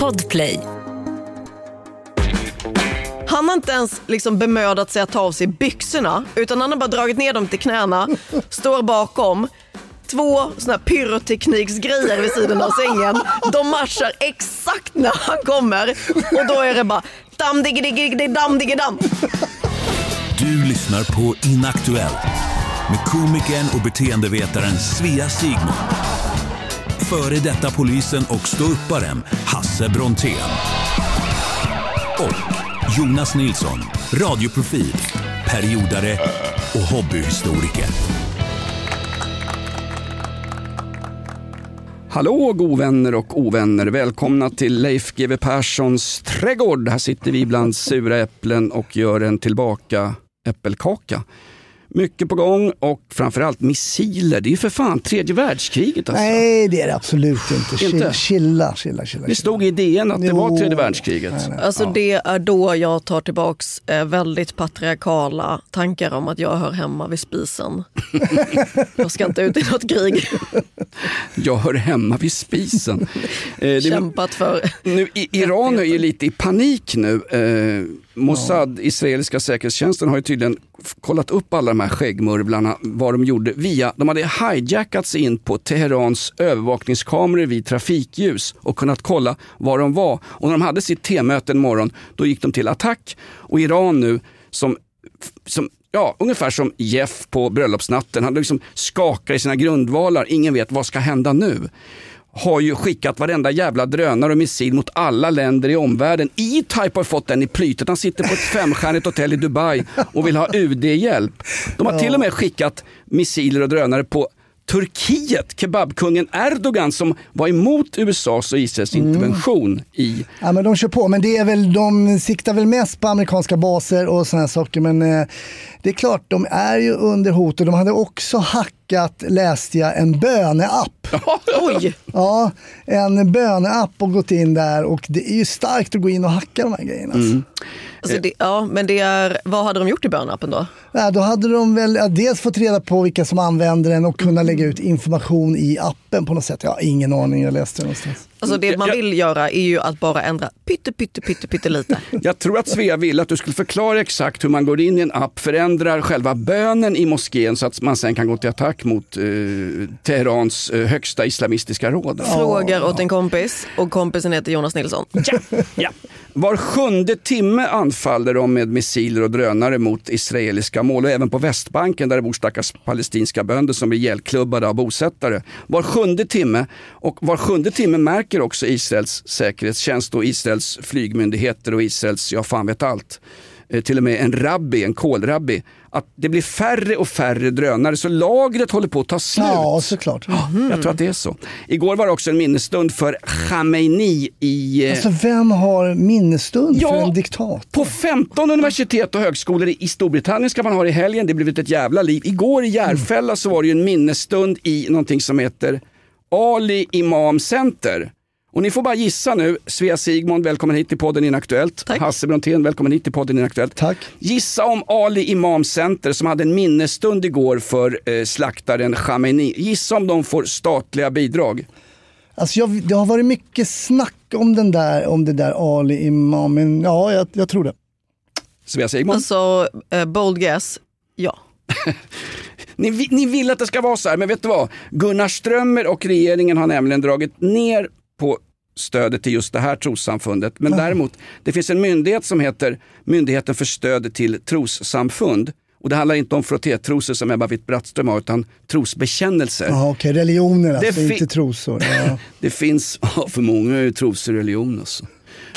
Podplay. Han har inte ens liksom bemödat sig att ta av sig byxorna, utan han har bara dragit ner dem till knäna, står bakom 2 såna här pyrotekniksgrejer vid sidan av sängen. De marschar exakt när han kommer, och då är det bara dam digge digge dam digge dam. Du lyssnar på Inaktuellt med komikern och beteendevetaren Svea Sigmund. Före detta polisen och ståupparen Hasse Brontén. Och Jonas Nilsson, radioprofil, periodare och hobbyhistoriker. Hallå govänner och ovänner, välkomna till Leif GW Perssons trädgård. Här sitter vi bland sura äpplen och gör en tillbaka äppelkaka. Mycket på gång och framförallt missiler. Det är ju för fan 3:e världskriget alltså. Nej, det är det absolut inte. Chilla. Det stod i DN att det var 3:e världskriget. Nej. Alltså det är då jag tar tillbaks väldigt patriarkala tankar om att jag hör hemma vid spisen. Jag ska inte ut i något krig. Jag hör hemma vid spisen. Kämpat för. Nu, Iran är ju lite i panik nu. Mossad, israeliska säkerhetstjänsten, har ju tydligen kollat upp alla de här skäggmurvlarna, vad de gjorde de hade hijackats in på Teherans övervakningskameror vid trafikljus och kunnat kolla var de var. Och när de hade sitt temöte en morgon, då gick de till attack. Och Iran nu, som ungefär som Jeff på bröllopsnatten, han liksom skakar i sina grundvalar, ingen vet vad ska hända nu, har ju skickat varenda jävla drönare och missil mot alla länder i omvärlden. E-Type har fått den i plytet. Han sitter på ett 5-stjärnigt hotell i Dubai och vill ha UD-hjälp. De har till och med skickat missiler och drönare på Turkiet, kebabkungen Erdogan, som var emot USAs och Israels intervention i... Ja, men de kör på, men det är väl, de siktar väl mest på amerikanska baser och såna här saker, men det är klart, de är ju under hot, och de hade också hackat, läste jag, en böneapp. Oj! Ja, en böneapp och gått in där, och det är ju starkt att gå in och hacka de här grejerna. Alltså men det är, vad hade de gjort i bönappen då? Ja, då hade de väl dels fått reda på vilka som använder den och kunna lägga ut information i appen på något sätt. Jag har ingen aning, jag läste det någonstans. Alltså det man vill göra är ju att bara ändra pytte lite. Jag tror att Svea vill att du skulle förklara exakt hur man går in i en app, förändrar själva bönen i moskén så att man sen kan gå till attack mot Teherans högsta islamistiska råd. Frågar åt en kompis, och kompisen heter Jonas Nilsson. Ja. Var 7:e timme anfaller de med missiler och drönare mot israeliska mål, och även på Västbanken där det bor stackars palestinska bönder som blir ihjälklubbade av bosättare. Var 7:e timme, och var 7:e timme märker också Israels säkerhetstjänst och Israels flygmyndigheter och Israels, jag fan vet allt, till och med en kolrabbi, att det blir färre och färre drönare, så lagret håller på att ta slut. Ja, såklart. Jag tror att det är så. Igår var det också en minnesstund för Khamenei i... Alltså vem har minnesstund för en diktator? På 15 universitet och högskolor i Storbritannien ska man ha det i helgen. Det har blivit ett jävla liv. Igår i Järfälla så var det ju en minnesstund i någonting som heter Ali Imam Center. Och ni får bara gissa nu. Svea Sigmund, välkommen hit till podden Inaktuellt. Tack. Hasse Brontén, välkommen hit till podden Inaktuellt. Tack. Gissa om Ali Imam Center, som hade en minnesstund igår för slaktaren Khamenei. Gissa om de får statliga bidrag. Alltså det har varit mycket snack om det där Ali Imam, men ja, jag tror det. Svea Sigmund? Alltså, bold guess, ja. Ni vill att det ska vara så här, men vet du vad? Gunnar Strömmer och regeringen har nämligen dragit ner på stödet till just det här trossamfundet. Men däremot, det finns en myndighet som heter Myndigheten för stöd till trossamfund. Och det handlar inte om frottétrosor som Ebba Witt-Brattström har, utan trosbekännelser. Ja, okej. Religioner, alltså, inte trosor. Ja. Det finns för många trosor och religioner. Alltså.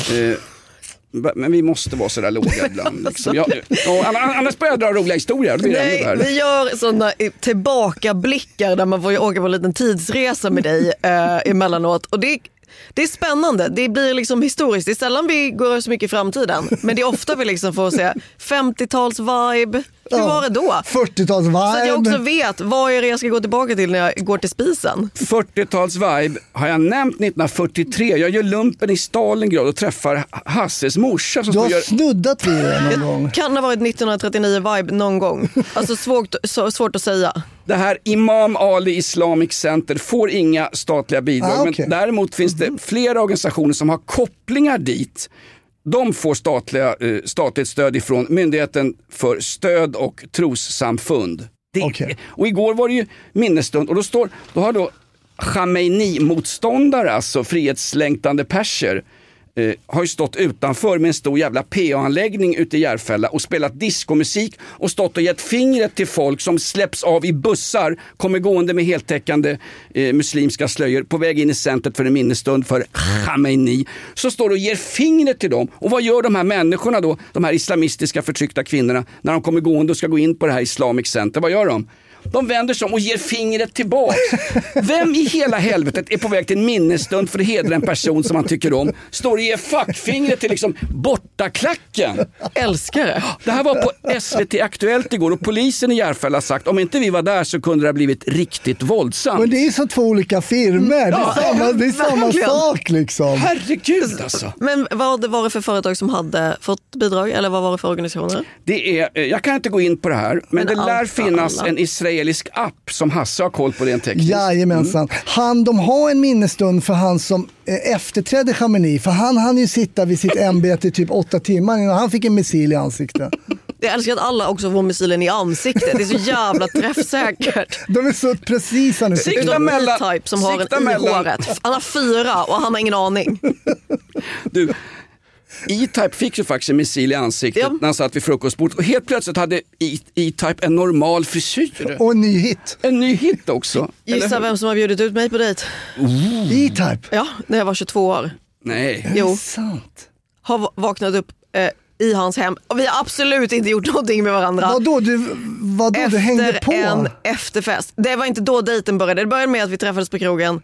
Men vi måste vara så där låga ibland. Liksom. Annars börjar jag dra roliga historier. Nej, vi gör sådana tillbakablickar där man får åka på en liten tidsresa med dig emellanåt. Och det är spännande. Det blir liksom historiskt. Det är sällan vi går så mycket i framtiden. Men det är ofta vi liksom får se 50-tals-vibe. Hur var det då? 40-tals-vibe. Så att jag också vet vad är det jag ska gå tillbaka till när jag går till spisen. 40-tals-vibe har jag nämnt 1943. Jag gör lumpen i Stalingrad och träffar Hasses morsa. Som du har snuddat vid det någon gång. Kan ha varit 1939-vibe någon gång. Alltså svårt att säga. Det här Imam Ali Islamic Center får inga statliga bidrag. Okay. Men däremot finns det flera organisationer som har kopplingar dit. De får statligt stöd ifrån Myndigheten för stöd och trossamfund. Och igår var det ju minnesstund och då har Khamenei-motståndare, alltså frihetslängtande perser, har ju stått utanför med en stor jävla PA-anläggning ute i Järfälla och spelat diskomusik och stått och gett fingret till folk som släpps av i bussar, kommer gående med heltäckande muslimska slöjor på väg in i centret för en minnesstund för Khamenei. Så står och ger fingret till dem. Och vad gör de här människorna då, de här islamistiska förtryckta kvinnorna, när de kommer gående och ska gå in på det här Islamic Center? Vad gör de? De vänder sig om och ger fingret tillbaka. Vem i hela helvetet är på väg till en minnesstund för att hedra en person som man tycker om, står och ger fuckfingret till liksom bortaklacken? Älskar det. Det här var på SVT Aktuellt igår och polisen i Järfälla har sagt om inte vi var där så kunde det ha blivit riktigt våldsamt. Men det är så två olika firmer. Det är samma sak liksom. Herregud alltså. Men vad var det för företag som hade fått bidrag eller vad var det för organisationer? Jag kan inte gå in på det här, men det lär finnas en israelisk app som Hasse har koll på den tekniskt. Jajamensan. De har en minnesstund för han som efterträdde Khamenei, för han hann ju sitta vid sitt ämbete i typ 8 timmar innan han fick en missil i ansiktet. Jag älskar att alla också får missilen i ansiktet. Det är så jävla träffsäkert. De är så precisa nu. Utom E-Type som har en i håret. Han har 4 och han har ingen aning. Du, E-Type fick ju faktiskt en missil i ansiktet när han satt vid frukostbordet. Och helt plötsligt hade E-Type en normal frisyr. Och en ny hit. En ny hit också. Gissa vem som har bjudit ut mig på dejt? E-Type? Ja, när jag var 22 år. Nej. Jo. Det är sant. Har vaknat upp i hans hem. Och vi har absolut inte gjort någonting med varandra. Vadå? Du hängde på? Efter en efterfest. Det var inte då dejten började. Det började med att vi träffades på krogen.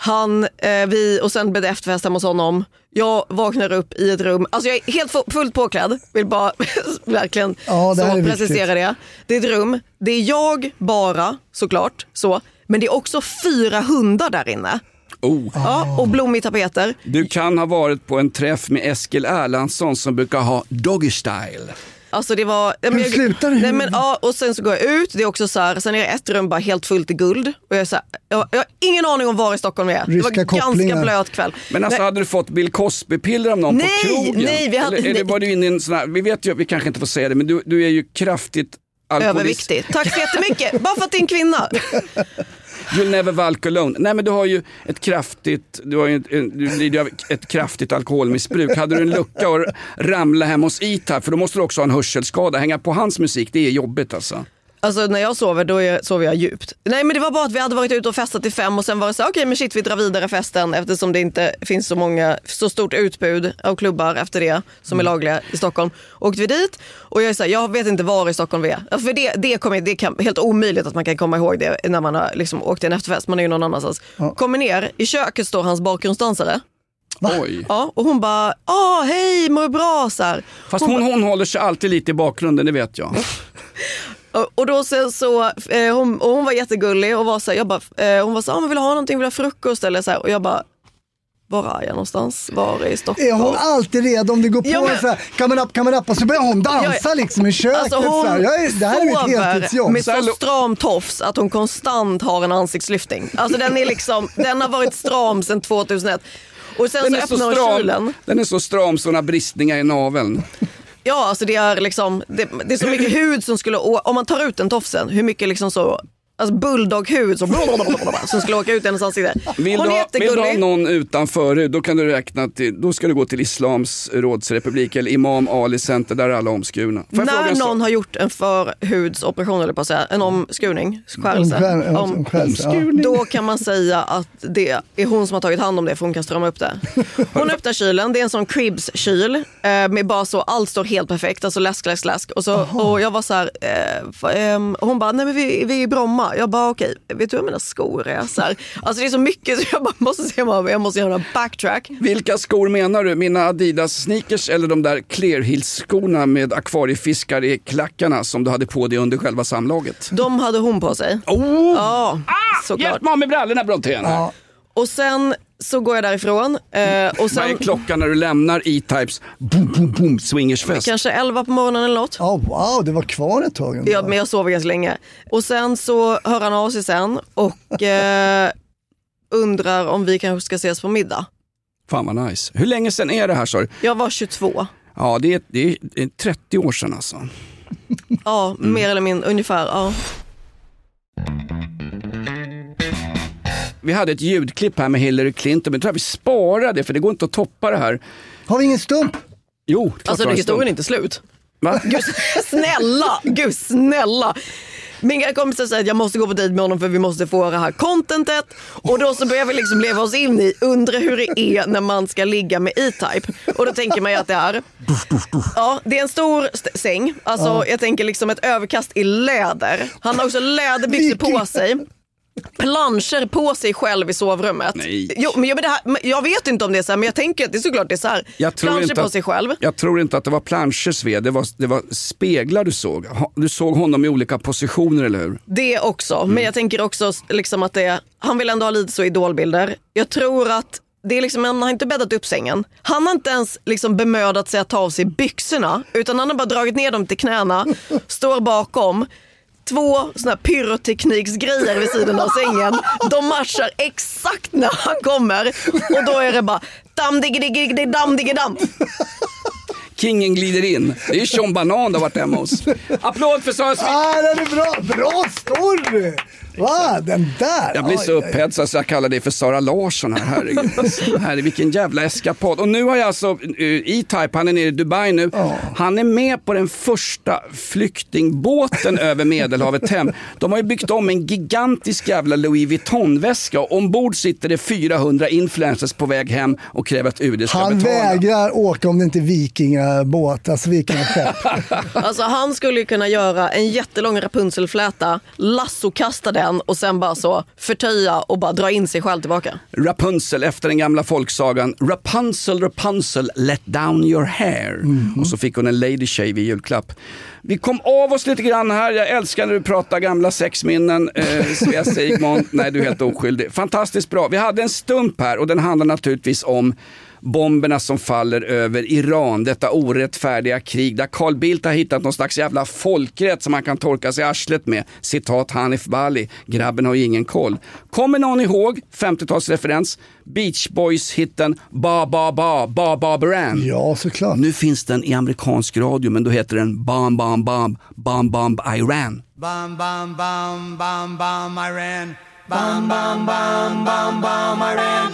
Och sen blev det efterfest hemma hos honom. Jag vaknar upp i ett rum. Alltså jag är helt fullt påklädd. Vill bara verkligen så precisera det. Det är ett rum. Det är jag bara, såklart. Så. Men det är också 4 hundar där inne. Ja, och blommig tapeter. Du kan ha varit på en träff med Eskil Erlandsson som brukar ha doggy style. Alltså det var... och sen så går jag ut. Det är också så här, sen är det ett rum bara helt fullt i guld. Och jag är så här, jag har ingen aning om var i Stockholm jag är. Ryska det var kopplingar. Ganska blöt kväll. Men alltså hade du fått Bill Cosby-piller av någon på krogen? Nej, vi hade... Eller var du inne i en sån här, vi vet ju, vi kanske inte får säga det, men du är ju kraftigt överviktig. Tack så jättemycket. Bara för att det är en kvinna. You'll never walk alone. Nej, men du har ju ett kraftigt, du lider av ett kraftigt alkoholmissbruk. Hade du en lucka och ramla hem hos E-Type, för då måste du också ha en hörselskada. Hänga på hans musik, det är jobbigt alltså. Alltså när jag sover, då sover jag djupt. Nej, men det var bara att vi hade varit ute och festat till 5 och sen var det så okej, men shit, vi drar vidare festen eftersom det inte finns så stort utbud av klubbar efter det som är lagliga i Stockholm. Åkte vi dit och jag är så här, jag vet inte var i Stockholm vi är. Alltså för det kan helt omöjligt att man kan komma ihåg det när man har liksom åkt till en efterfest, man är ju någon annanstans. Ja. Kommer ner, i köket står hans bakgrundsdansare. Oj. Ja, och hon bara, hej, mår bra så här. Fast hon håller sig alltid lite i bakgrunden, det vet jag. Och då så hon var jättegullig och var så här, hon var så här, vill ha någonting, vill ha frukost eller så här, och jag bara, var är jag någonstans? Var är Stockholm? Är hon alltid redo om det går på så här, coming up och så börjar hon dansa liksom i köket. Alltså hon så här. Det här är ett heltidsjobb. Med så stram tofs att hon konstant har en ansiktslyftning. Alltså den har varit stram sedan 2001. Och sen så öppnar hon kylen. Den är så stram så hon har bristningar i naveln. Ja, alltså det är liksom det är så mycket hud som skulle, om man tar ut den tofsen, hur mycket liksom så, alltså bulldog-hud som skulle åka ut i hennes ansikte. Vill du ha någon utanför, då kan du räkna till, då ska du gå till Islams rådsrepublik eller Imam Ali Center, där är alla omskurna. När någon har gjort en förhudsoperation, eller på att säga, en omskurning, då kan man säga att det är hon som har tagit hand om det, för hon kan strömma upp det. Hon öppnar kylen, det är en sån Cribs-kyl med bara så, allt står helt perfekt, alltså läsk. Och jag var så här, hon bara, nej men vi är i Bromma. Jag bara, okej, vet du vad mina skor är? Så här. Alltså det är så mycket så jag bara måste göra en backtrack. Vilka skor menar du? Mina Adidas sneakers eller de där Clear Hills-skorna med akvariefiskar i klackarna som du hade på dig under själva samlaget? De hade hon på sig. Oh! Ja, såklart. Hjälp mig med brallorna, Brontén. Ja. Och sen så går jag därifrån. Och sen, vad är klockan när du lämnar E-Types swingersfest? Kanske 11 på morgonen eller något. Wow, det var kvar ett tag ändå. Ja, men jag sover ganska länge. Och sen så hör han av sig sen och undrar om vi kanske ska ses på middag. Fan vad nice. Hur länge sedan är det här, så? Jag var 22. Ja, det är 30 år sedan alltså. Ja, mer eller mindre, ungefär, ja. Vi hade ett ljudklipp här med Hillary Clinton, men jag tror att vi sparar det för det går inte att toppa det här. Har vi ingen stump? Jo, klart alltså det historien är inte slut. Va? Gud snälla. Min kompis säger att jag måste gå på dejt med honom för vi måste få det här contentet. Och då så börjar vi liksom leva oss in i, undra hur det är när man ska ligga med E-Type. Och då tänker man ju att det är... Ja, det är en stor säng. Alltså jag tänker liksom ett överkast i läder. Han har också läderbyxor på sig. Planscher på sig själv i sovrummet. Nej. Jo, men det här, jag vet inte om det är så här, men jag tänker att det är såklart det är så här. Planscher på sig själv. Jag tror inte att det var planscher, Sved. Det var speglar du såg. Du såg honom i olika positioner, eller hur? Det också, men jag tänker också liksom att han vill ändå ha lite så idolbilder. Jag tror att det är liksom, han har inte bäddat upp sängen. Han har inte ens liksom bemödat sig att ta av sig byxorna, utan han har bara dragit ner dem till knäna, står bakom. 2 såna här pyrotekniksgrejer vid sidan av sängen. De marschar exakt när han kommer. Och då är det bara dam. Kingen glider in. Det är ju Sean Banan där varit hemma hos. Applåd för Sara Smith. Den är bra. Bra story. Va, den där. Jag blir så upphetsad så jag kallar det för Sara Larsson här. Herregud. Vilken jävla eskapad. Och nu har jag alltså E-Type, han är nere i Dubai nu. Han är med på den första flyktingbåten över Medelhavet hem. De har ju byggt om en gigantisk jävla Louis Vuitton-väska. Och ombord sitter det 400 influencers på väg hem och kräver att UD ska han betala. Han vägrar åka om det inte är vikingabåt, alltså vikingaskepp. Alltså han skulle ju kunna göra en jättelång Rapunzelfläta, lassokasta den och sen bara så förtöja och bara dra in sig själv tillbaka. Rapunzel efter den gamla folksagan. Rapunzel, let down your hair. Och så fick hon en lady shave i julklapp. Vi kom av oss lite grann här. Jag älskar när du pratar gamla sexminnen. Svea Sigmund. Nej, du är helt oskyldig. Fantastiskt bra. Vi hade en stump här och den handlar naturligtvis om bomberna som faller över Iran, detta orättfärdiga krig där Carl Bildt har hittat någon slags jävla folkrätt som man kan torka sig i arslet med. Citat Hanif Bali, grabben har ju ingen koll. Kommer någon ihåg 50-talsreferens? Beach Boys-hitten Ba Ba Ba, Ba Ba Baran. Ja, såklart. Nu finns den i amerikansk radio, men då heter den Bam Bam Bam, Bam Bam Iran. Bam Bam Bam, Bam Bam Iran. Bam Bam Bam, Bam Bam Iran.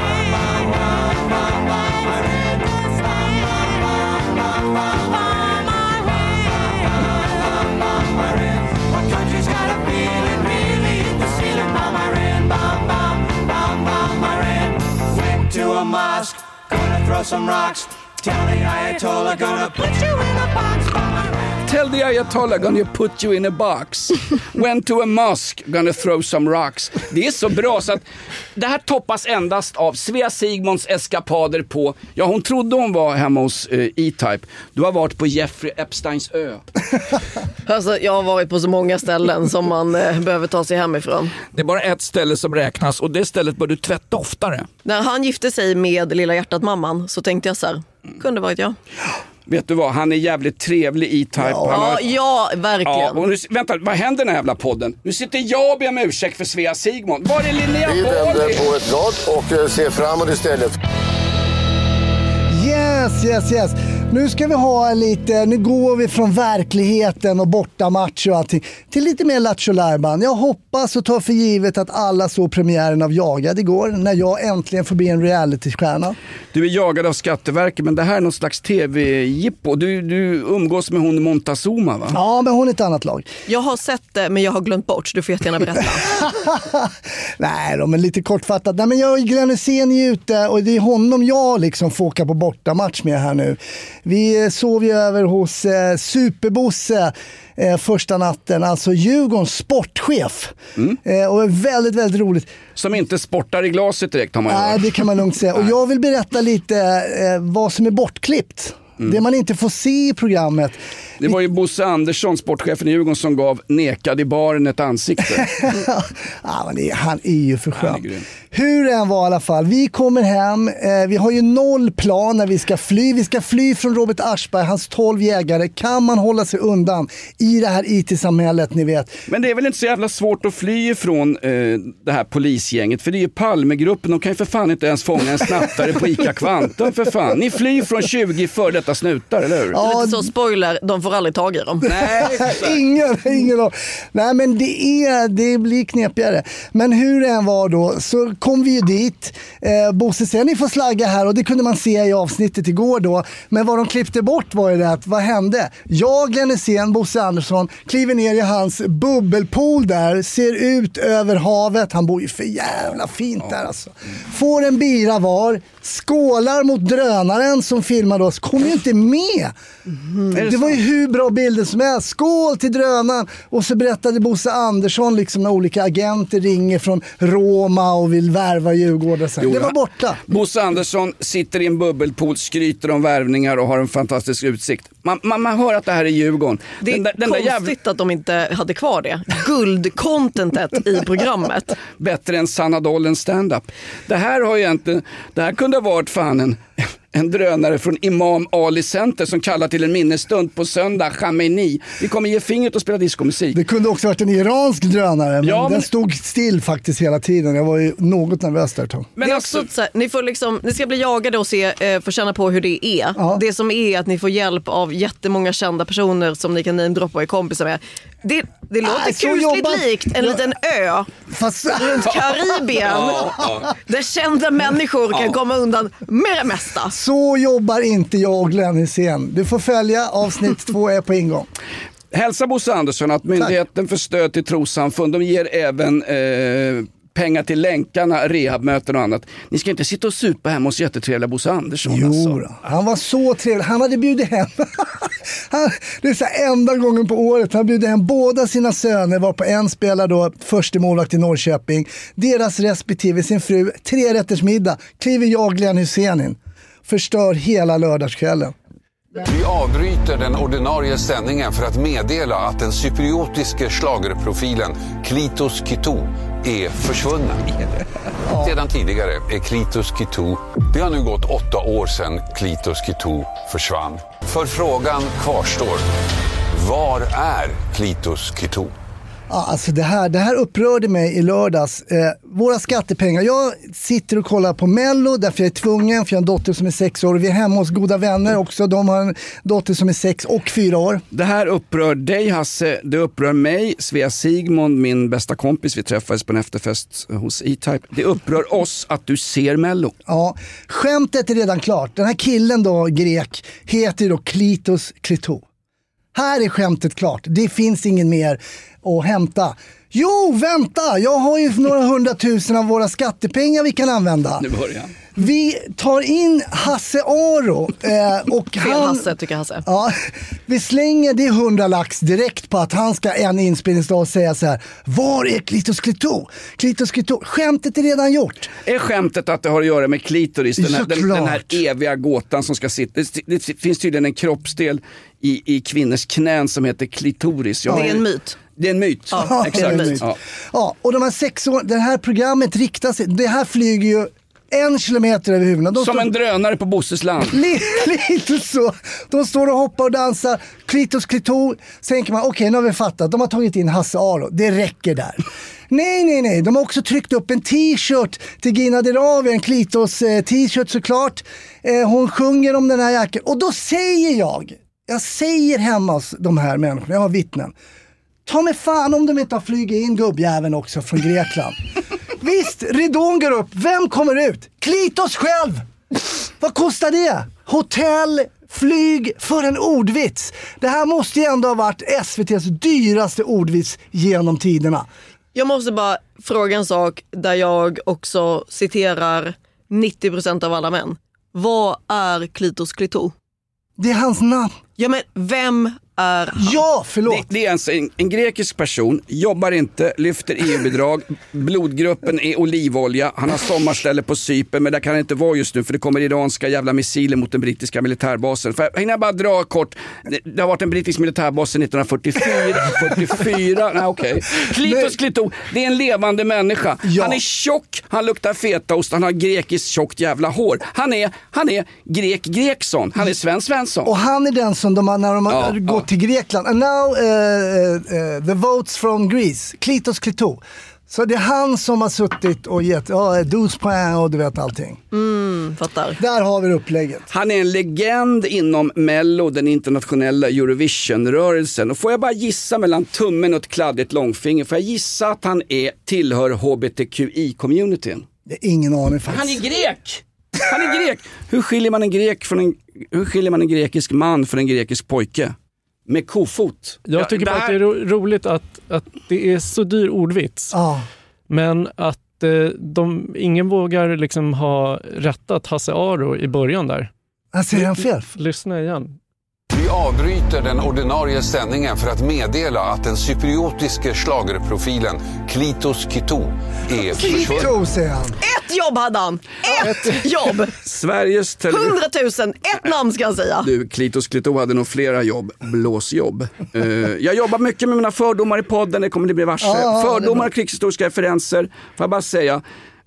To a mosque, gonna throw some rocks. Tell the Ayatollah gonna put you in a box. Tell the Ayatollah gonna put you in a box. Went to a mosque, gonna throw some rocks. Det är så bra så att det här toppas endast av Svea Sigmunds eskapader på, ja hon trodde hon var hemma hos E-Type. Du har varit på Jeffrey Epsteins ö. Alltså jag har varit på så många ställen som man behöver ta sig hemifrån. Det är bara ett ställe som räknas och det stället bör du tvätta oftare. När han gifte sig med lilla hjärtat mamman så tänkte jag så här, kunde varit jag. Vet du vad, han är jävligt trevlig E-Type. Ja, verkligen. Ja, och nu, vänta, vad händer i den här jävla podden? Nu sitter jag och ber om ursäkt för Svea Sigmund. Var är Linnea Bali? Vi vänder på ett blad och ser framåt istället. Yes. Nu ska vi ha nu går vi från verkligheten och bortamatch och allting till lite mer Lattjo Lajban. Jag hoppas och tar för givet att alla såg premiären av Jagad igår när jag äntligen får bli en reality-stjärna. Du är jagad av Skatteverket, men det här är någon slags tv-jippo. Du umgås med hon Montazuma, va? Ja, men hon är ett annat lag. Jag har sett det, men jag har glömt bort. Du får jättegärna berätta. Nej då, men lite kortfattat. Nej, men jag och Glenn Hysén är ute och det är honom jag liksom får åka på bortamatch med här nu. Vi sov ju över hos Superbosse första natten, alltså Djurgårdens sportchef. Och väldigt, väldigt roligt. Som inte sportar i glaset direkt har man Nej, hört. det kan man lugnt säga. Och jag vill berätta lite vad som är bortklippt. Det man inte får se i programmet. Det var ju Bosse Andersson, sportchefen i Djurgården, som gav nekad i baren ett ansikte. Ja, men han är ju för skön. Hur det än var i alla fall, vi kommer hem, vi har ju 0 plan när vi ska fly. Vi ska fly från Robert Aschberg, hans 12 jägare. Kan man hålla sig undan i det här IT-samhället, ni vet? Men det är väl inte så jävla svårt att fly ifrån det här polisgänget, för det är ju Palmegruppen, de kan ju för fan inte ens fånga en snattare på ICA Kvantum, för fan. Ni flyr från 20 för detta snutar, eller hur? Ja, lite så spoiler, de får aldrig tag i dem. Nej, ingen. Nej, men det blir knepigare. Men hur det än var då, så kom vi ju dit. Bosse säger, ni får slagga här, och det kunde man se i avsnittet igår då. Men vad de klippte bort var ju det att, vad hände? Jag, Glenn Hysén, Bosse Andersson, kliver ner i hans bubbelpool där, ser ut över havet. Han bor ju för jävla fint där alltså. Får en bira var, skålar mot drönaren som filmade oss, kom ju inte med. Det var ju hur bra bilder som helst. Skål till drönaren. Och så berättade Bosse Andersson liksom när olika agenter ringer från Roma och vill värva Djurgården. Det var borta. Bosse Andersson sitter i en bubbelpool, skryter om värvningar och har en fantastisk utsikt. Man hör att det här är Djurgården. Det är konstigt att de inte hhade kvar det. Guldcontentet i programmet. Bättre än Sanna Dollens stand-up. Det här kunde ha varit fan en drönare från Imam Ali Center som kallar till en minnesstund på söndag, Khamenei. Vi kommer ge fingret och spela diskomusik. Det kunde också varit en iransk drönare, men den stod still faktiskt hela tiden. Jag var ju något nervös där, Tom. Men det är också så här, ni ska bli jagade och få känna på hur det är. Ja. Det som är att ni får hjälp av jättemånga kända personer som ni kan namedroppa i kompisar med. Det låter kusligt likt en liten ö runt Karibien där kända människor kan komma undan med det mesta. Så jobbar inte jag och Glenn Hysén. Du får följa, avsnitt 2 är på ingång. Hälsa Bosse Andersson att Myndigheten för stöd till trossamfund, de ger även pengar till länkarna, rehabmöten och annat. Ni ska inte sitta och supa hemma hos jättetrevliga Bosse Andersson. Jo, alltså. Han var så trevlig. Han hade bjudit hem. Det är så enda gången på året. Han bjöd hem båda sina söner. Var på en spelar då första målvakt i Norrköping. Deras respektive sin fru. 3-rättersmiddag. Kliver jag, Glenn Hysén in. Förstör hela lördagskvällen. Vi avbryter den ordinarie sändningen för att meddela att den cypriotiske schlagerprofilen Klitos Kitou är försvunnen. Sedan tidigare är Klitos Kitou. Det har nu gått 8 år sedan Klitos Kitou försvann. För frågan kvarstår. Var är Klitos Kitou? Ja, alltså det här upprörde mig i lördags. Våra skattepengar. Jag sitter och kollar på Mello därför jag är tvungen, för jag har en dotter som är 6 år. Vi är hemma hos goda vänner också. De har en dotter som är 6 och 4 år. Det här upprör dig, Hasse. Det upprör mig, Svea Sigmund, min bästa kompis. Vi träffades på en efterfest hos E-Type. Det upprör oss att du ser Mello. Ja, skämtet är redan klart. Den här killen då, grek, heter ju då Klitos Kitou. Här är skämtet klart. Det finns ingen mer att hämta. Jo, vänta! Jag har ju några 100 000 av våra skattepengar vi kan använda. Nu börjar. Vi tar in Hasse Aro. Och Hasse, tycker Hasse. Ja, vi slänger det 100 lax direkt på att han ska en inspelningsdag och säga så här: var är Klitos Kitou? Klitos Kitou. Skämtet är redan gjort. Är skämtet att det har att göra med klitoris? Den här eviga gåtan som ska sitta. Det finns tydligen en kroppsdel i kvinnors knän som heter klitoris. Det är en myt. Det är en myt. Ja, exakt. Ja, och de här 6 år, det här programmet riktar sig, det här flyger ju 1 kilometer över huvudet. Som en drönare på Bosses land. Lite så. De står och hoppar och dansar. Klitos Kitou. Sen tänker man, okej, nu har vi fattat. De har tagit in Hasse Aro. Det räcker där. Nej. De har också tryckt upp en t-shirt till Gina Dirawi. En Klitos t-shirt såklart. Hon sjunger om den här jackan. Och då säger jag säger hemma hos de här människorna, jag har vittnen. Ta mig fan om de inte har flugit in gubbjäveln också från Grekland. Visst, ridån går upp. Vem kommer ut? Klitos själv! Vad kostar det? Hotell, flyg för en ordvits. Det här måste ju ändå ha varit SVT:s dyraste ordvits genom tiderna. Jag måste bara fråga en sak där jag också citerar 90% av alla män. Vad är Klitos Kitou? Det är hans namn. Ja, men vem är... Ja, förlåt. Det är alltså en grekisk person, jobbar inte, lyfter EU-bidrag, blodgruppen är olivolja, han har sommarställe på Cypern, men där kan han inte vara just nu för det kommer iranska jävla missiler mot den brittiska militärbasen. För hinner jag bara dra kort, det har varit en brittisk militärbas sedan 1944, nej okej. Klitos Klito, det är en levande människa. Ja. Han är tjock, han luktar fetaost, han har grekiskt tjockt jävla hår. Han är Greksson, han är Svensson. Och han är den som när de har gått till Grekland. And now the votes from Greece. Klitos Klito. Så det är han som har suttit och gett dospoäng och du vet allting. Fattar. Där har vi upplägget. Han är en legend inom Mello, den internationella Eurovision-rörelsen. Och får jag bara gissa mellan tummen och ett kladdigt långfinger, får jag gissa att han tillhör HBTQI-communityn? Det är ingen aning faktiskt. Han är grek! Han är grek! Hur skiljer man en grekisk man från en grekisk pojke? Med kofot. Jag tycker bara att det är roligt att det är så dyr ordvits. Men att ingen vågar liksom ha rättat Hasse Aro i början där. Säger han fel? Lyssna igen. Vi avbryter den ordinarie sändningen för att meddela att den cypriotiske schlagerprofilen Klitos Kito är försvunnen. Klito, säger han. Ett jobb hade han! Ett jobb! Sveriges television. 100 000, ett namn ska jag säga. Du, Klitos Klito hade nog flera jobb. Blåsjobb. Jag jobbar mycket med mina fördomar i podden, det kommer ni bli varse. Fördomar och krigshistoriska referenser. Får jag bara säga...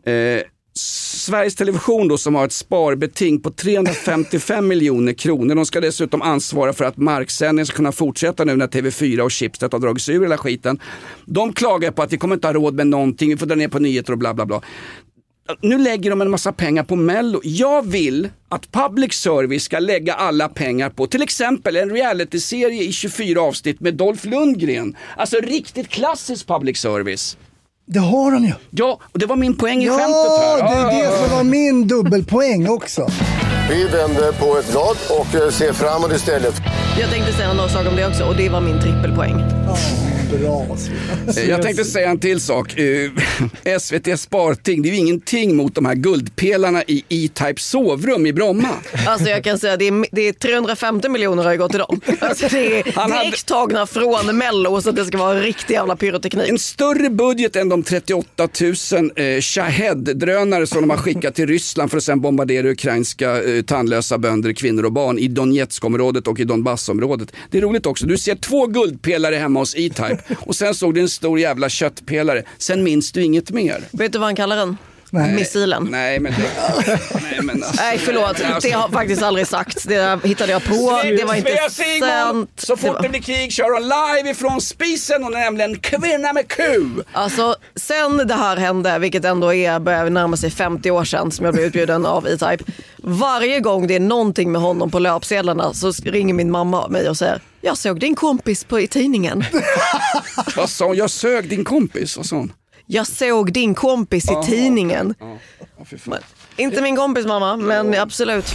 Sveriges Television då, som har ett sparbeting på 355 miljoner kronor. De ska dessutom ansvara för att marksändningen ska kunna fortsätta nu när TV4 och Schibsted har dragits ur hela skiten. De klagar på att vi kommer inte ha råd med någonting, vi får dra ner på nyheter och bla bla bla. Nu lägger de en massa pengar på Mello. Jag vill att public service ska lägga alla pengar på till exempel en realityserie i 24 avsnitt med Dolph Lundgren. Alltså riktigt klassisk public service. Det har han ju. Ja, och det var min poäng i skämtet här. Ja, det är det som var min dubbelpoäng också. Vi vänder på ett blad och ser framåt istället. Jag tänkte säga några saker om det också och det var min trippelpoäng. Bra. Jag tänkte säga en till sak. SVT Sparting, det är ju ingenting mot de här guldpelarna i E-Type sovrum i Bromma. Alltså jag kan säga det är 350 miljoner har gått till dem. Alltså det är direkt tagna från Mello så att det ska vara en riktig jävla pyroteknik. En större budget än de 38 000 Shahed-drönare som de har skickat till Ryssland för att sedan bombardera ukrainska tandlösa bönder, kvinnor och barn i Donetsk-området och i Donbass-området. Det är roligt också. Du ser 2 guldpelare hemma hos E-Type och sen såg du en stor jävla köttpelare. Sen minns du inget mer. Vet du vad han kallar den? Nej. Missilen. Nej, men nej, förlåt. Det har faktiskt aldrig sagt. Det hittade jag på. Det var inte sant. Så fort det blir krig kör hon live ifrån spisen. Hon är nämligen kvinna med Q. Alltså, sen det här hände, vilket ändå börjar närma sig 50 år sedan som jag blev utbjuden av E-Type. Varje gång det är någonting med honom på löpsedlarna så ringer min mamma mig och säger: jag såg din kompis i tidningen. Vad sa hon? Jag sög din kompis? Vad sa hon? Jag såg din kompis i tidningen. Inte min kompis mamma, men absolut.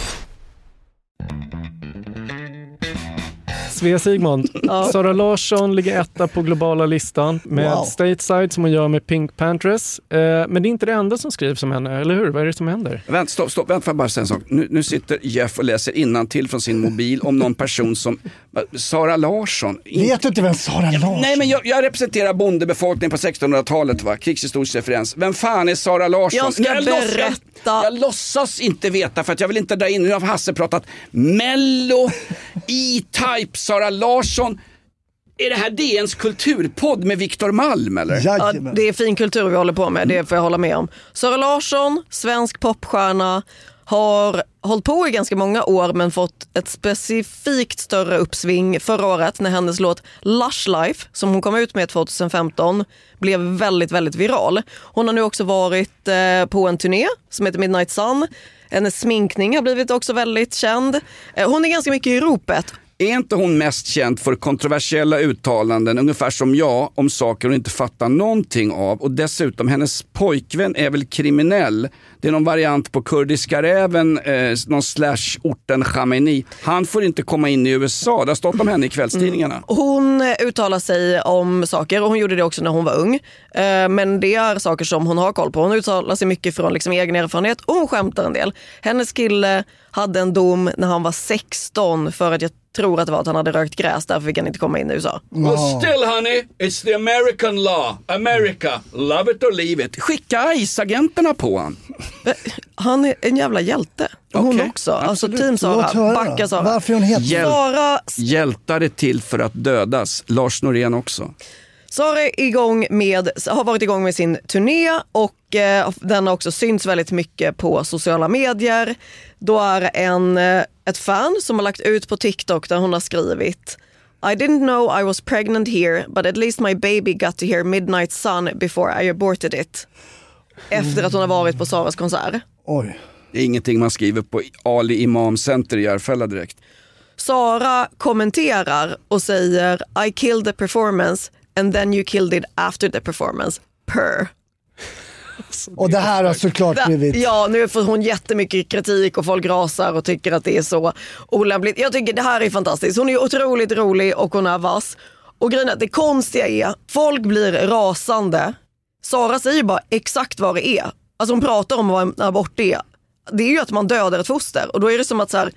Svea Sigmund. Sara Larsson ligger etta på globala listan med Stateside som hon gör med Pink Panthers. Men det är inte det enda som skrivs om henne, eller hur? Vad är det som händer? Stopp, får jag bara säga en sak. Nu sitter Jeff och läser innantill från sin mobil om någon person som Sara Larsson. Vet du inte vem Sara Larsson? Nej, men jag representerar bondebefolkningen på 1600-talet, va? Krigshistorisk referens. Vem fan är Sara Larsson? Jag ska berätta. Jag låtsas inte veta för att jag vill inte dra in. Nu har Hasse pratat Mello, E-Type, Sara Larsson. Är det här DNs kulturpodd med Viktor Malm eller? Ja, det är fin kultur vi håller på med, det får jag hålla med om. Sara Larsson, svensk popstjärna, har hållit på i ganska många år men fått ett specifikt större uppsving förra året när hennes låt Lush Life, som hon kom ut med 2015, blev väldigt, väldigt viral. Hon har nu också varit på en turné som heter Midnight Sun. Hennes sminkning har blivit också väldigt känd. Hon är ganska mycket i ropet. Är inte hon mest känd för kontroversiella uttalanden, ungefär som jag, om saker hon inte fattar någonting av? Och dessutom, hennes pojkvän är väl kriminell. Det är någon variant på kurdiska räven, någon /orten Khamenei. Han får inte komma in i USA. Det har stått om henne i kvällstidningarna. Hon uttalar sig om saker och hon gjorde det också när hon var ung. Men det är saker som hon har koll på. Hon uttalar sig mycket från liksom egen erfarenhet och hon skämtar en del. Hennes kille hade en dom när han var 16 för att jag tror att det var att han hade rökt gräs, därför fick han inte komma in i USA. Well still honey, it's the American law. America, love it or leave it. Skicka ICE-agenterna på han. Han är en jävla hjälte. Hon Okej, också. absolut. Alltså team Sara, backa Sara. Varför är hon helt Sara... Hjältar är till för att dödas. Lars Norén också. Sara har varit igång med sin turné och den har också synts väldigt mycket på sociala medier. Då är ett fan som har lagt ut på TikTok där hon har skrivit: I didn't know I was pregnant here, but at least my baby got to hear Midnight Sun before I aborted it. Efter att hon har varit på Saras konsert. Oj. Det är ingenting man skriver på Ali Imam Center i Järfälla direkt. Sara kommenterar och säger: I killed the performance and then you killed it after the performance. Och det här har såklart blivit... Ja, nu får hon jättemycket kritik och folk rasar och tycker att det är så olämpligt. Jag tycker det här är fantastiskt. Hon är otroligt rolig och hon är vass. Och grejen är att det konstiga är, folk blir rasande. Sara säger bara exakt vad det är. Alltså hon pratar om vad en abort är. Det är ju att man dödar ett foster. Och då är det som att så här,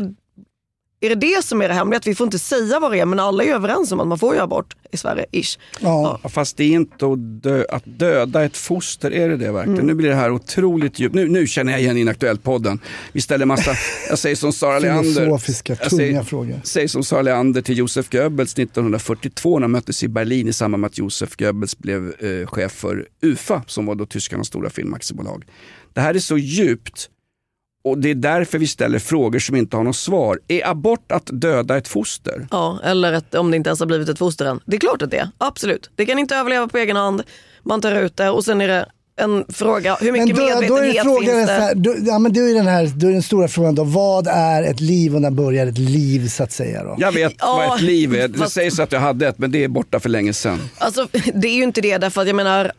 är det som är det hemliga? Att vi får inte säga vad det är, men alla är överens om att man får göra abort i Sverige, ish. Ja. Fast det är inte att döda ett foster, är det verkligen? Nu blir det här otroligt djupt. Nu känner jag igen Inaktuellt-podden. Vi ställer massa, jag säger som Sara Leander. Filosofiska, tunga frågor. Säger som Sara Leander till Josef Goebbels 1942 när de möttes i Berlin i samband med att Josef Goebbels blev chef för UFA, som var då tyskarnas stora filmaktiebolag. Det här är så djupt. Och det är därför vi ställer frågor som inte har något svar. Är abort att döda ett foster? Ja, eller om det inte ens har blivit ett foster än. Det är klart att det är, absolut. Det kan inte överleva på egen hand. Man tar ut det och sen är det en fråga, hur mycket medvetenhet finns det? Då är den stora frågan då, vad är ett liv och när börjar ett liv så att säga då? Jag vet vad ett liv är. Det sägs att jag hade ett, men det är borta för länge sedan. Alltså, det är ju inte det, därför att jag menar,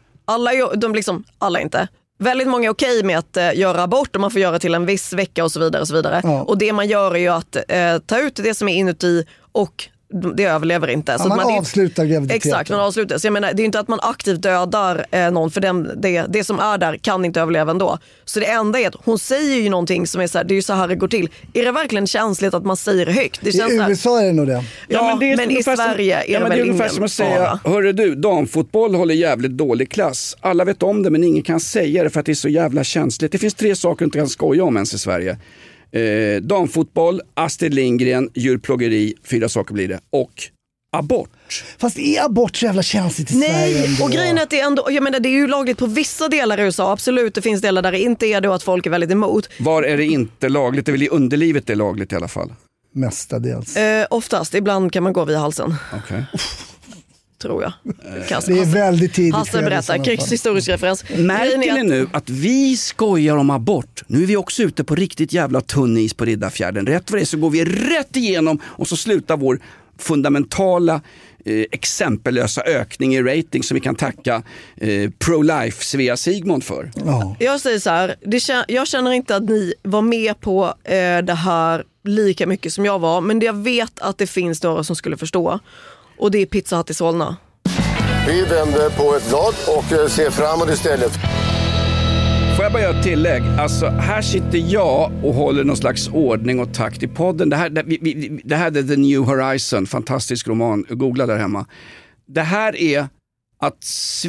alla inte. Väldigt många är okej med att göra abort och man får göra till en viss vecka och så vidare och så vidare. Ja. Och det man gör är ju att ta ut det som är inuti och det överlever inte. Ja, så man avslutar graviditeten. Exakt, man avslutar. Så jag menar, det är inte att man aktivt dödar någon, för det som är där kan inte överleva ändå. Så det enda är att hon säger ju någonting som är så här, det är ju så här det går till. Är det verkligen känsligt att man säger det högt? Det känns I USA är det nog det. Ja, men i Sverige är det väl ingen som att säga, hörru du, damfotboll håller jävligt dålig klass. Alla vet om det, men ingen kan säga det för att det är så jävla känsligt. Det finns 3 saker du inte kan skoja om ens i Sverige. Damfotboll, Astrid Lindgren, djurplågeri, 4 saker blir det. Och abort. Fast är abort så jävla känsligt i Sverige? Nej, och grejen är att det är ändå, jag menar, det är ju lagligt på vissa delar i USA, absolut. Det finns delar där det inte är det och att folk är väldigt emot. Var är det inte lagligt? Det är väl i underlivet det är lagligt i alla fall? Mestadels. Oftast, ibland kan man gå via halsen. Okej. Tror jag. Det är väldigt tidigt. Hasse berättar, krigshistorisk referens. Märker ni nu att vi skojar om abort? Nu är vi också ute på riktigt jävla tunn is på Riddarfjärden. Rätt för det så går vi rätt igenom och så slutar vår fundamentala exempellösa ökning i rating som vi kan tacka pro-life Svea Sigmund för. Ja. Jag säger så här, jag känner inte att ni var med på det här lika mycket som jag var, men jag vet att det finns några som skulle förstå. Och det är Pizza Hut i Solna. Vi vänder på ett blad och ser framåt istället. Får jag bara göra ett tillägg? Alltså, här sitter jag och håller någon slags ordning och takt i podden. Det här är The New Horizon, fantastisk roman. Googla där hemma. Det här är att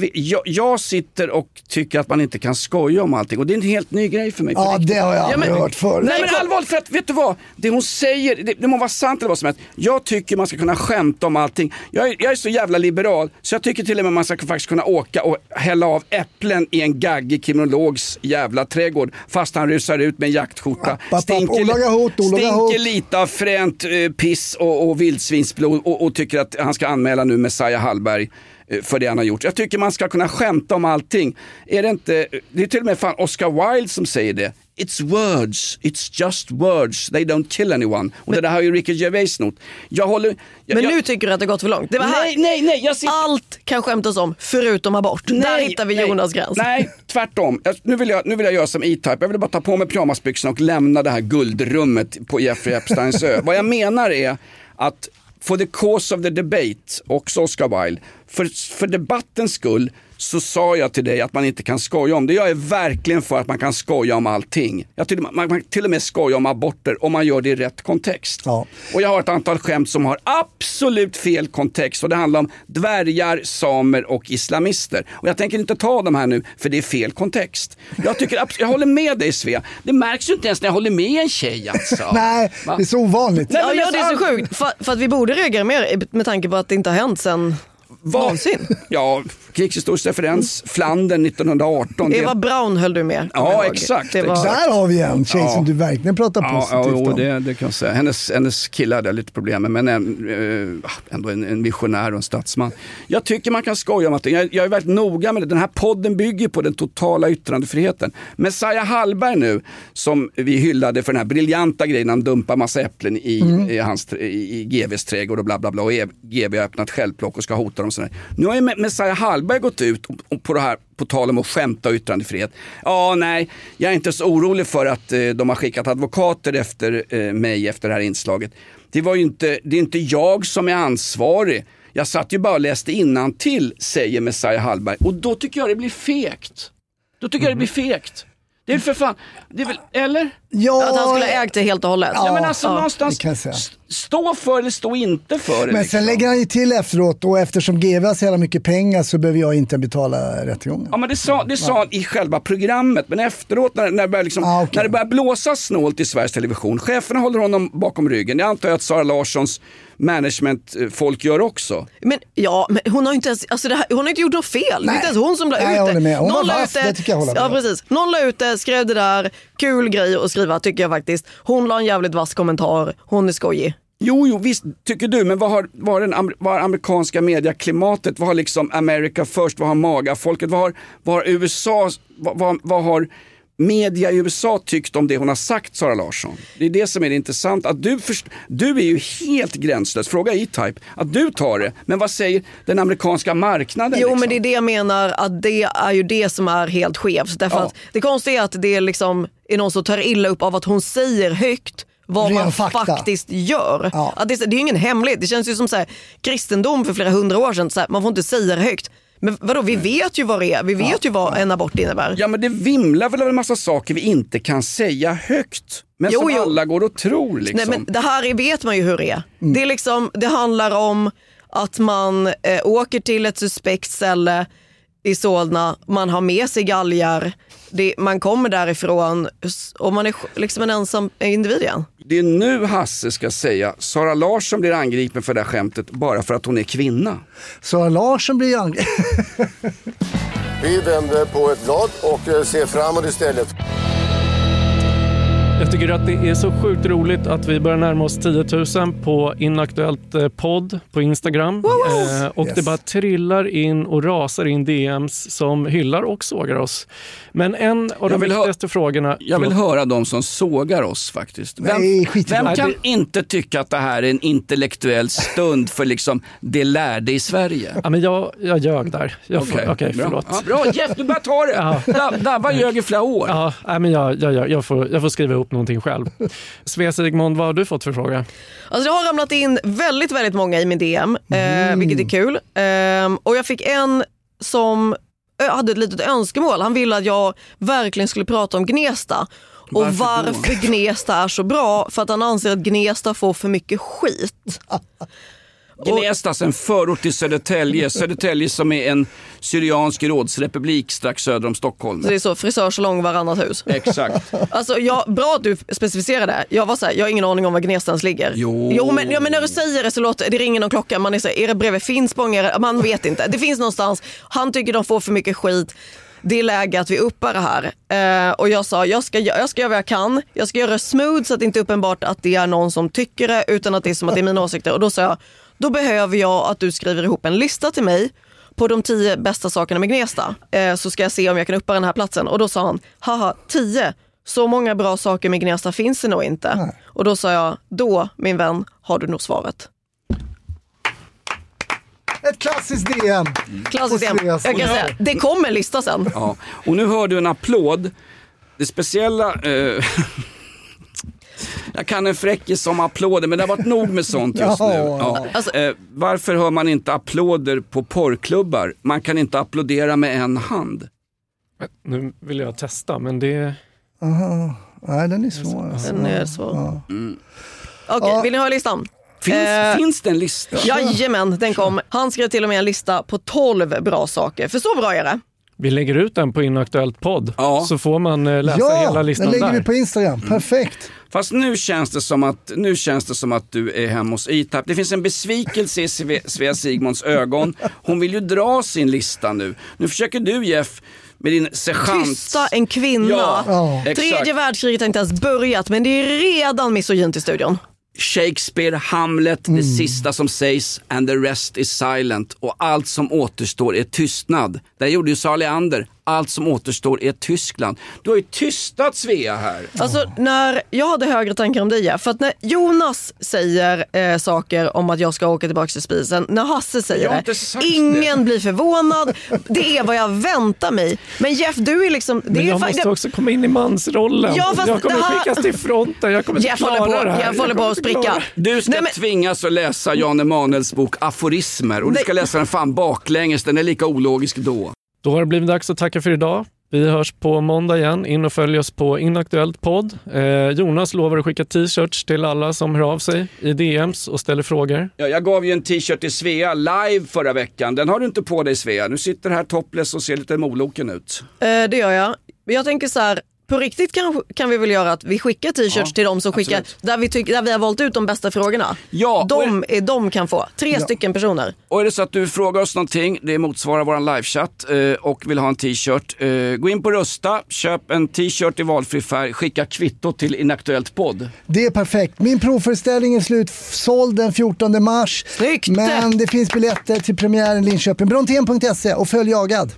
jag sitter och tycker att man inte kan skoja om allting. Och det är en helt ny grej för mig. Ja, det har jag aldrig hört förr. Nej, men allvarligt, för att vet du vad? Det hon säger, det må vara sant eller vad som helst. Jag tycker man ska kunna skämta om allting. Jag är så jävla liberal, så jag tycker till och med man ska faktiskt kunna åka och hälla av äpplen i en gaggig kriminologs jävla trädgård, fast han rusar ut med en jaktskjorta. Stinker lite av fränt piss och vildsvinsblod och tycker att han ska anmäla nu Messiah Hallberg för det han har gjort. Jag tycker man ska kunna skämta om allting. Är det inte, det är till och med fan Oscar Wilde som säger det. It's words, it's just words. They don't kill anyone. Och det där har ju Ricky Gervais snott. Nu tycker du att det gått för långt. Det var nej. Allt kan skämtas om förutom abort. Där hittar vi Jonas gräns. Nej, tvärtom. Nu vill jag göra som E-Type. Jag vill bara ta på mig pyjamasbyxorna och lämna det här guldrummet på Jeffrey Epsteins ö. Vad jag menar är att for the cause of the debate, också Oscar Wilde, för debattens skull så sa jag till dig att man inte kan skoja om det. Jag är verkligen för att man kan skoja om allting. Man kan till och med skoja om aborter om man gör det i rätt kontext. Ja. Och jag har ett antal skämt som har absolut fel kontext och det handlar om dvärgar, samer och islamister. Och jag tänker inte ta dem här nu för det är fel kontext. Jag håller med dig, Svea. Det märks ju inte ens när jag håller med en tjej alltså. Nej, det är så ovanligt. Nej, det är så sjukt. För att vi borde reagera mer med tanke på att det inte har hänt sen någonsin. Ja, krigshistorisk referens, Flandern 1918. Eva Braun höll du med. Ja, exakt. Där har vi en tjej som du verkligen pratar positivt om. Det kan jag säga. Hennes killar hade lite problem men ändå en visionär och en statsman. Jag tycker man kan skoja om att jag är väldigt noga med det. Den här podden bygger på den totala yttrandefriheten. Messiah Hallberg nu, som vi hyllade för den här briljanta grejen, han dumpar massa äpplen i GVs trädgård och bla bla bla och GV har öppnat självplock och ska hota dem sådär. Nu har ju Messiah Hallberg gått ut på det här på tal om att skämta och yttrandefrihet. Ja, nej, jag är inte så orolig för att de har skickat advokater efter mig efter det här inslaget. Det är inte jag som är ansvarig. Jag satt ju bara och läste innantill, säger Messiah Hallberg. Och då tycker jag det blir fegt. Det är för fan, det är väl, eller? Ja, att han skulle ha ägt det helt och hållet. Ja, men alltså någonstans stå för eller stå inte för det. Men sen lägger han ju till efteråt och eftersom GV har så jävla mycket pengar så behöver jag inte betala rättegången. Ja, men det sa han i själva programmet, men efteråt när det börjar blåsa snålt i Sveriges Television, cheferna håller honom bakom ryggen. Jag antar att Sara Larssons management-folk gör också. Men hon har inte ens, hon har inte gjort något fel. Nej. Det är inte ens hon som la ut det. Jag håller med. Hon var vass, det tycker jag håller med. Ja, precis. Någon la ut det, skrev det där, kul grej att skriva tycker jag faktiskt. Hon la en jävligt vass kommentar. Hon är skojig. Jo, visst tycker du, men vad har amerikanska mediaklimatet, vad har liksom America First, vad har MAGA-folket, vad har USA, vad har media i USA tyckt om det hon har sagt, Sara Larsson? Det är det som är det intressant, att du är ju helt gränslös, fråga E-Type, att du tar det, men vad säger den amerikanska marknaden? Jo, liksom? Men det är det jag menar, att det är ju det som är helt skevt, därför att det konstiga är att det liksom är någon som tar illa upp av att hon säger högt vad man faktiskt gör. Ja. Att det är ju ingen hemlighet. Det känns ju som så här, kristendom för flera hundra år sedan. Så här, man får inte säga det högt. Men vadå, vi vet ju vad det är. Vi vet ju vad en abort innebär. Ja, men det vimlar väl av en massa saker vi inte kan säga högt. Men som alla går och tror liksom. Nej, men det här vet man ju hur det är. Det är liksom, det handlar om att man åker till ett suspekt ställe i Solna, man har med sig galgar, man kommer därifrån och man är liksom en ensam individ igen. Det är nu Hasse ska säga, Sara Larsson blir angripen för det här skämtet bara för att hon är kvinna. Sara Larsson blir angripen. Vi vänder på ett blad och ser framåt istället. Jag tycker att det är så sjukt roligt att vi börjar närma oss 10 000 på Inaktuellt podd på Instagram. Och det bara trillar in och rasar in DMs som hyllar och sågar oss. Men en av de viktigaste frågorna... Jag vill höra de som sågar oss faktiskt. Vem kan inte tycka att det här är en intellektuell stund för liksom det lärde i Sverige? Ja, men jag ljög där. Okej, förlåt. Ja, bra, Jeff, du bara tar det. Dabba ljög i flera år. Ja, men jag får skriva ihop någonting själv. Svea Sigmund, vad har du fått för fråga? Alltså det har ramlat in väldigt, väldigt många i min DM, vilket är kul. Och jag fick en som hade ett litet önskemål. Han ville att jag verkligen skulle prata om Gnesta. Och varför Gnesta är så bra, för att han anser att Gnesta får för mycket skit. Gnesta, en förort till Södertälje som är en syriansk rådsrepublik strax söder om Stockholm. Så det är så, frisörsalong varannat hus. Exakt. Alltså, bra att du specificerade. Jag var så här, jag har ingen aning om var Gnestans ligger. Jo, men när du säger det så låter det ringer någon klocka. Man är så här, är det bredvid Finspång? Man vet inte. Det finns någonstans. Han tycker de får för mycket skit. Det är läge att vi uppar det här. Och jag sa, jag ska göra vad jag kan. Jag ska göra smooth så att det inte är uppenbart att det är någon som tycker det, utan att det är som att det är mina åsikter. Och då sa jag, då behöver jag att du skriver ihop en lista till mig på de 10 bästa sakerna med Gnesta. Så ska jag se om jag kan uppa den här platsen. Och då sa han, 10. Så många bra saker med Gnesta finns det nog inte. Nej. Och då sa jag, då min vän har du nog svaret. Ett klassiskt DM. Klassiskt DM. Jag kan säga, det kommer lista sen. Ja. Och nu hör du en applåd. Det speciella... Jag kan en fräckis som applåder, men det har varit nog med sånt just nu. Ja. Alltså, varför hör man inte applåder på porrklubbar? Man kan inte applådera med en hand. Nu vill jag testa, men det... Aha. Nej, den är svår. Den är svår. Okej, vill ni ha listan? Finns det en lista? Jajamän, den kom. Han skrev till och med en lista på 12 bra saker. För så bra är det. Vi lägger ut den på Inaktuellt podd, så får man läsa hela listan där. Ja, den lägger vi på Instagram. Perfekt. Fast nu känns det som att du är hemma hos E-Type. Det finns en besvikelse i Svea Sigmonds ögon. Hon vill ju dra sin lista nu. Nu försöker du, Jeff, med din sergeant. Tysta en kvinna. Ja, Tredje världskriget har inte ens börjat, men det är redan misogynt i studion. Shakespeare, Hamlet, det sista som sägs, and the rest is silent. Och allt som återstår är tystnad. Där gjorde ju Sarli Ander. Allt som återstår är Tyskland. Du har ju tystat Svea här. Alltså, när jag hade högre tankar om dig, för att när Jonas säger saker om att jag ska åka tillbaka till spisen, när Hasse säger det, ingen blir förvånad. Det är vad jag väntar mig. Men Jeff, du är liksom... Men jag måste också komma in i mansrollen. Ja, jag kommer skickas till fronten. Jag kommer Jeff håller på att spricka. Du ska tvingas att läsa Jan Emanuels bok Aforismer. Och du ska läsa den fan baklänges. Den är lika ologisk då. Då har det blivit dags att tacka för idag. Vi hörs på måndag igen. In och följ oss på Inaktuellt podd. Jonas lovar att skicka t-shirts till alla som hör av sig i DMs och ställer frågor. Ja, jag gav ju en t-shirt till Svea live förra veckan. Den har du inte på dig, Svea. Nu sitter här topless och ser lite moloken ut. Det gör jag. Jag tänker så här... På riktigt kan vi väl göra att vi skickar t-shirts till dem som skickar där vi har valt ut de bästa frågorna. Ja, de kan få 3 stycken personer. Och är det så att du frågar oss någonting, det motsvarar våran livechatt och vill ha en t-shirt, gå in på Rösta, köp en t-shirt i valfri färg, skicka kvitto till Inaktuellt podd. Det är perfekt. Min provföreställning är slutsåld den 14 mars. Snyggt! Men det finns biljetter till premiären Linköping. Brontén.se och följ Jagad.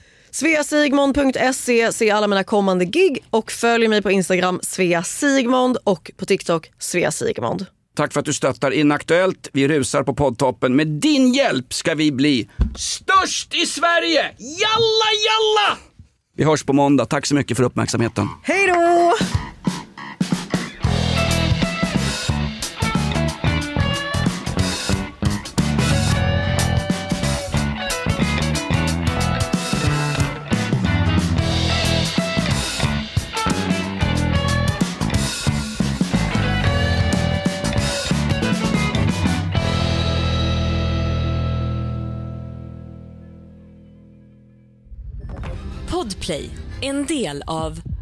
Sveasigmond.se, se alla mina kommande gig och följ mig på Instagram Svea Sigmond och på TikTok Svea Sigmond. Tack för att du stöttar Inaktuellt. Vi rusar på poddtoppen. Med din hjälp ska vi bli störst i Sverige. Jalla, jalla! Vi hörs på måndag. Tack så mycket för uppmärksamheten. Hej då! Podplay, en del av